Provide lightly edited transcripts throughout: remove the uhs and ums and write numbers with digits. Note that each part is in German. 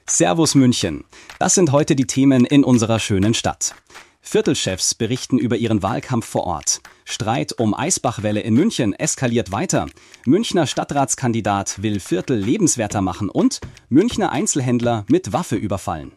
Servus München. Das sind heute die Themen in unserer schönen Stadt. Viertelchefs berichten über ihren Wahlkampf vor Ort. Streit um Eisbachwelle in München eskaliert weiter. Münchner Stadtratskandidat will Viertel lebenswerter machen und Münchner Einzelhändler mit Waffe überfallen.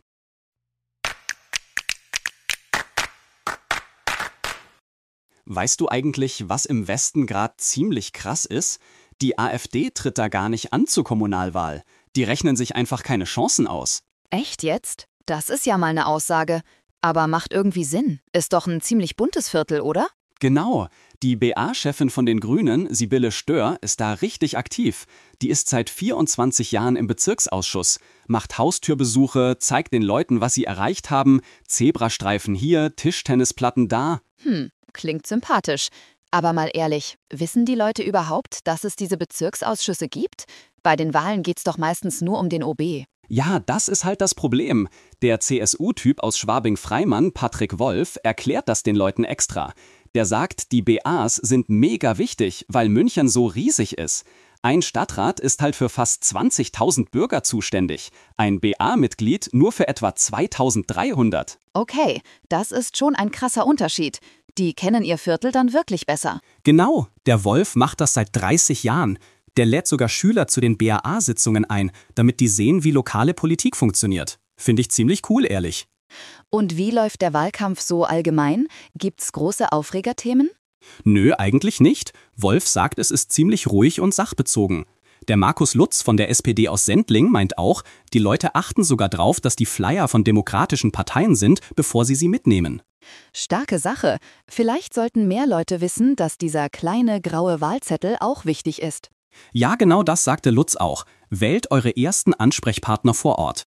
Weißt du eigentlich, was im Westen gerade ziemlich krass ist? Die AfD tritt da gar nicht an zur Kommunalwahl. Die rechnen sich einfach keine Chancen aus. Echt jetzt? Das ist ja mal eine Aussage. Aber macht irgendwie Sinn. Ist doch ein ziemlich buntes Viertel, oder? Genau. Die BA-Chefin von den Grünen, Sibylle Stör, ist da richtig aktiv. Die ist seit 24 Jahren im Bezirksausschuss, macht Haustürbesuche, zeigt den Leuten, was sie erreicht haben, Zebrastreifen hier, Tischtennisplatten da. Klingt sympathisch. Aber mal ehrlich, wissen die Leute überhaupt, dass es diese Bezirksausschüsse gibt? Bei den Wahlen geht's doch meistens nur um den OB. Ja, das ist halt das Problem. Der CSU-Typ aus Schwabing-Freimann, Patrick Wolf, erklärt das den Leuten extra. Der sagt, die BAs sind mega wichtig, weil München so riesig ist. Ein Stadtrat ist halt für fast 20.000 Bürger zuständig. Ein BA-Mitglied nur für etwa 2.300. Okay, das ist schon ein krasser Unterschied. Die kennen ihr Viertel dann wirklich besser. Genau, der Wolf macht das seit 30 Jahren. Der lädt sogar Schüler zu den BAA-Sitzungen ein, damit die sehen, wie lokale Politik funktioniert. Finde ich ziemlich cool, ehrlich. Und wie läuft der Wahlkampf so allgemein? Gibt's große Aufregerthemen? Nö, eigentlich nicht. Wolf sagt, es ist ziemlich ruhig und sachbezogen. Der Markus Lutz von der SPD aus Sendling meint auch, die Leute achten sogar drauf, dass die Flyer von demokratischen Parteien sind, bevor sie mitnehmen. Starke Sache. Vielleicht sollten mehr Leute wissen, dass dieser kleine graue Wahlzettel auch wichtig ist. Ja, genau das sagte Lutz auch. Wählt eure ersten Ansprechpartner vor Ort.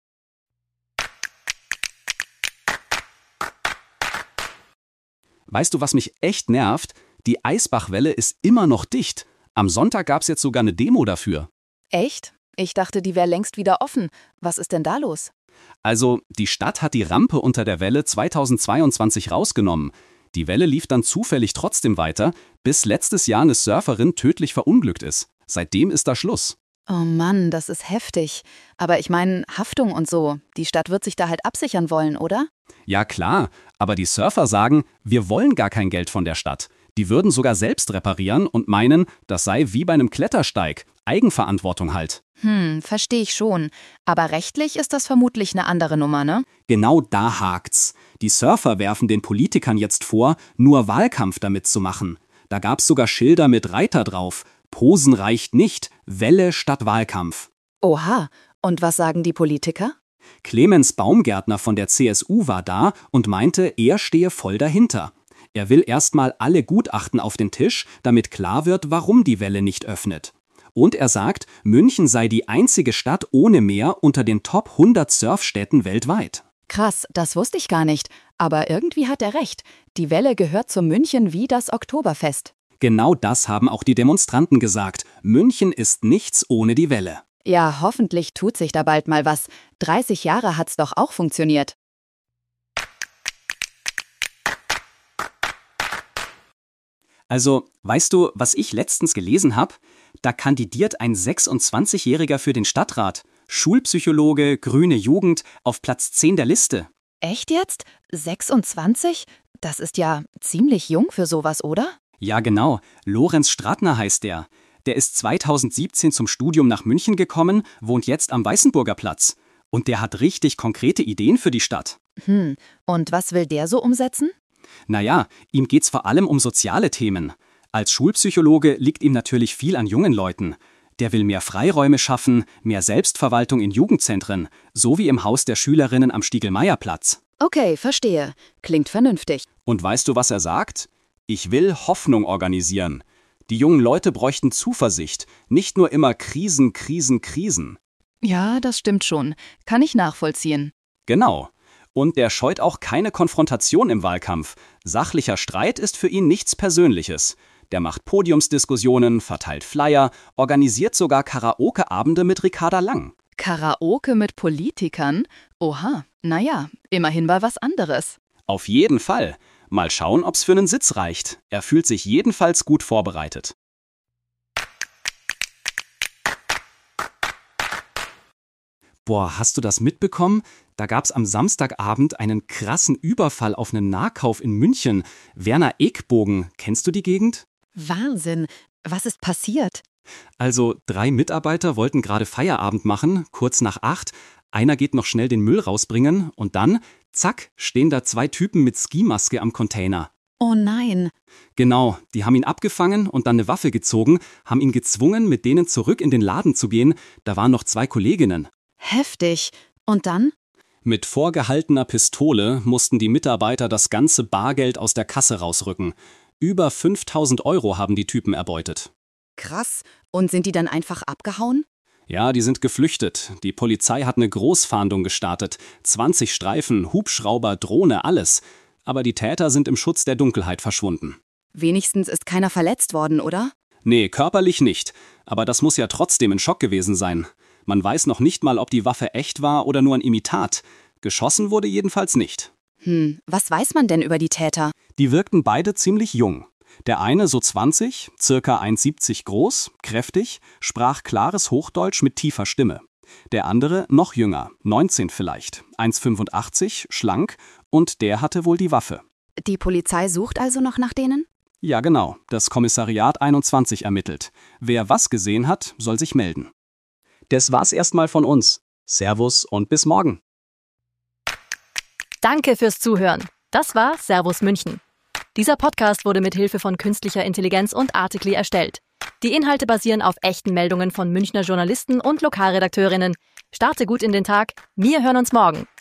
Weißt du, was mich echt nervt? Die Eisbachwelle ist immer noch dicht. Am Sonntag gab es jetzt sogar eine Demo dafür. Echt? Ich dachte, die wäre längst wieder offen. Was ist denn da los? Also, die Stadt hat die Rampe unter der Welle 2022 rausgenommen. Die Welle lief dann zufällig trotzdem weiter, bis letztes Jahr eine Surferin tödlich verunglückt ist. Seitdem ist da Schluss. Oh Mann, das ist heftig. Aber ich meine, Haftung und so. Die Stadt wird sich da halt absichern wollen, oder? Ja klar, aber die Surfer sagen, wir wollen gar kein Geld von der Stadt. Die würden sogar selbst reparieren und meinen, das sei wie bei einem Klettersteig. Eigenverantwortung halt. Verstehe ich schon. Aber rechtlich ist das vermutlich eine andere Nummer, ne? Genau da hakt's. Die Surfer werfen den Politikern jetzt vor, nur Wahlkampf damit zu machen. Da gab's sogar Schilder mit Reiter drauf. Posen reicht nicht, Welle statt Wahlkampf. Oha, und was sagen die Politiker? Clemens Baumgärtner von der CSU war da und meinte, er stehe voll dahinter. Er will erstmal alle Gutachten auf den Tisch, damit klar wird, warum die Welle nicht öffnet. Und er sagt, München sei die einzige Stadt ohne Meer unter den Top 100 Surfstädten weltweit. Krass, das wusste ich gar nicht. Aber irgendwie hat er recht. Die Welle gehört zu München wie das Oktoberfest. Genau das haben auch die Demonstranten gesagt. München ist nichts ohne die Welle. Ja, hoffentlich tut sich da bald mal was. 30 Jahre hat's doch auch funktioniert. Also, weißt du, was ich letztens gelesen habe? Da kandidiert ein 26-Jähriger für den Stadtrat. Schulpsychologe, grüne Jugend, auf Platz 10 der Liste. Echt jetzt? 26? Das ist ja ziemlich jung für sowas, oder? Ja, genau. Lorenz Stratner heißt der. Der ist 2017 zum Studium nach München gekommen, wohnt jetzt am Weißenburger Platz. Und der hat richtig konkrete Ideen für die Stadt. Und was will der so umsetzen? Naja, ihm geht's vor allem um soziale Themen. Als Schulpsychologe liegt ihm natürlich viel an jungen Leuten. Der will mehr Freiräume schaffen, mehr Selbstverwaltung in Jugendzentren, so wie im Haus der Schülerinnen am Stiegl-Meyer-Platz. Okay, verstehe. Klingt vernünftig. Und weißt du, was er sagt? Ich will Hoffnung organisieren. Die jungen Leute bräuchten Zuversicht, nicht nur immer Krisen, Krisen, Krisen. Ja, das stimmt schon. Kann ich nachvollziehen. Genau. Und der scheut auch keine Konfrontation im Wahlkampf. Sachlicher Streit ist für ihn nichts Persönliches. Der macht Podiumsdiskussionen, verteilt Flyer, organisiert sogar Karaoke-Abende mit Ricarda Lang. Karaoke mit Politikern? Oha, naja, immerhin mal was anderes. Auf jeden Fall. Mal schauen, ob's für einen Sitz reicht. Er fühlt sich jedenfalls gut vorbereitet. Boah, hast du das mitbekommen? Da gab's am Samstagabend einen krassen Überfall auf einen Nahkauf in München. Werner Egbogen, kennst du die Gegend? Wahnsinn. Was ist passiert? Also 3 Mitarbeiter wollten gerade Feierabend machen, kurz nach 8. Einer geht noch schnell den Müll rausbringen und dann, zack, stehen da 2 Typen mit Skimaske am Container. Oh nein. Genau, die haben ihn abgefangen und dann eine Waffe gezogen, haben ihn gezwungen, mit denen zurück in den Laden zu gehen. Da waren noch 2 Kolleginnen. Heftig. Und dann? Mit vorgehaltener Pistole mussten die Mitarbeiter das ganze Bargeld aus der Kasse rausrücken. Über 5.000 € haben die Typen erbeutet. Krass. Und sind die dann einfach abgehauen? Ja, die sind geflüchtet. Die Polizei hat eine Großfahndung gestartet. 20 Streifen, Hubschrauber, Drohne, alles. Aber die Täter sind im Schutz der Dunkelheit verschwunden. Wenigstens ist keiner verletzt worden, oder? Nee, körperlich nicht. Aber das muss ja trotzdem ein Schock gewesen sein. Man weiß noch nicht mal, ob die Waffe echt war oder nur ein Imitat. Geschossen wurde jedenfalls nicht. Was weiß man denn über die Täter? Die wirkten beide ziemlich jung. Der eine so 20, circa 1,70 groß, kräftig, sprach klares Hochdeutsch mit tiefer Stimme. Der andere noch jünger, 19 vielleicht, 1,85, schlank und der hatte wohl die Waffe. Die Polizei sucht also noch nach denen? Ja genau, das Kommissariat 21 ermittelt. Wer was gesehen hat, soll sich melden. Das war's erstmal von uns. Servus und bis morgen. Danke fürs Zuhören. Das war Servus München. Dieser Podcast wurde mit Hilfe von künstlicher Intelligenz und Articly erstellt. Die Inhalte basieren auf echten Meldungen von Münchner Journalisten und Lokalredakteurinnen. Starte gut in den Tag. Wir hören uns morgen.